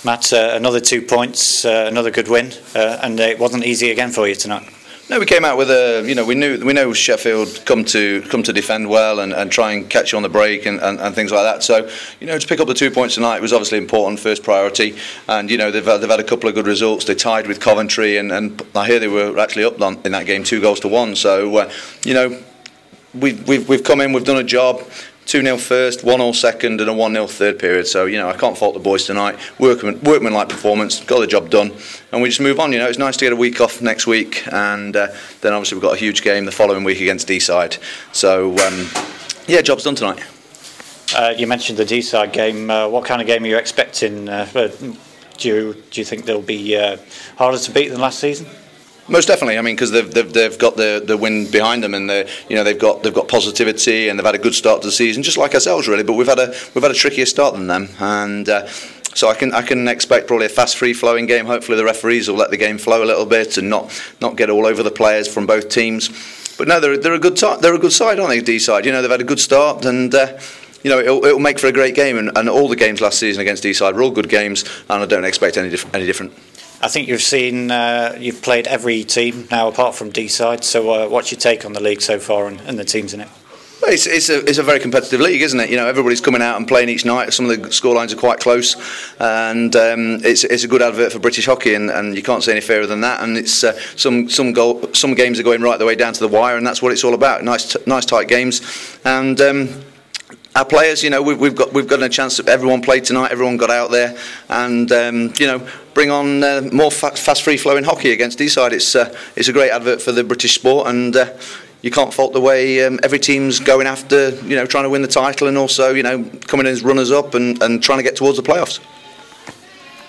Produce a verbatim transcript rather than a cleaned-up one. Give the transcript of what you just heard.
Matt, uh, another two points, uh, another good win, uh, and it wasn't easy again for you tonight. No, we came out with a, you know, we knew we know Sheffield come to come to defend well and, and try and catch you on the break and, and, and things like that. So, you know, to pick up the two points tonight was obviously important, first priority. And you know, they've they've had a couple of good results. They tied with Coventry, and, and I hear they were actually up in that game, two goals to one. So, uh, you know, we've we've we've come in, we've done a job. two nil first, one all second, and a one nil third period. So, you know, I can't fault the boys tonight. Workman, workman-like performance, got the job done, and we just move on. You know, it's nice to get a week off next week, and uh, then obviously we've got a huge game the following week against Deeside. So, um, yeah, job's done tonight. Uh, you mentioned the Deeside game. Uh, what kind of game are you expecting? Uh, do you do you think they'll be uh, harder to beat than last season? Most definitely. I mean, because they've, they've they've got the the win behind them, and they you know they've got they've got positivity, and they've had a good start to the season, just like ourselves really. But we've had a we've had a trickier start than them, and uh, so I can I can expect probably a fast, free flowing game. Hopefully the referees will let the game flow a little bit and not not get all over the players from both teams. But no, they're they're a good t- they're a good side, aren't they? Deeside. You know, they've had a good start, and uh, you know it'll, it'll make for a great game. And, and all the games last season against Deeside were all good games, and I don't expect any dif- any different. I think you've seen, uh, you've played every team now apart from Deeside, so uh, what's your take on the league so far and, and the teams in it? Well, it's, it's, a, it's a very competitive league, isn't it? You know, everybody's coming out and playing each night. Some of the scorelines are quite close, and um, it's it's a good advert for British hockey, and, and you can't say any fairer than that. And it's uh, some some goal, some games are going right the way down to the wire, and that's what it's all about. Nice t- nice tight games, and. Um, Our players, you know, we've, we've got we've got a chance. That everyone played tonight. Everyone got out there, and um, you know, bring on uh, more fast, fast, free-flowing hockey against Deeside. It's uh, it's a great advert for the British sport, and uh, you can't fault the way um, every team's going after, you know, trying to win the title, and also, you know, coming in as runners-up and, and trying to get towards the playoffs.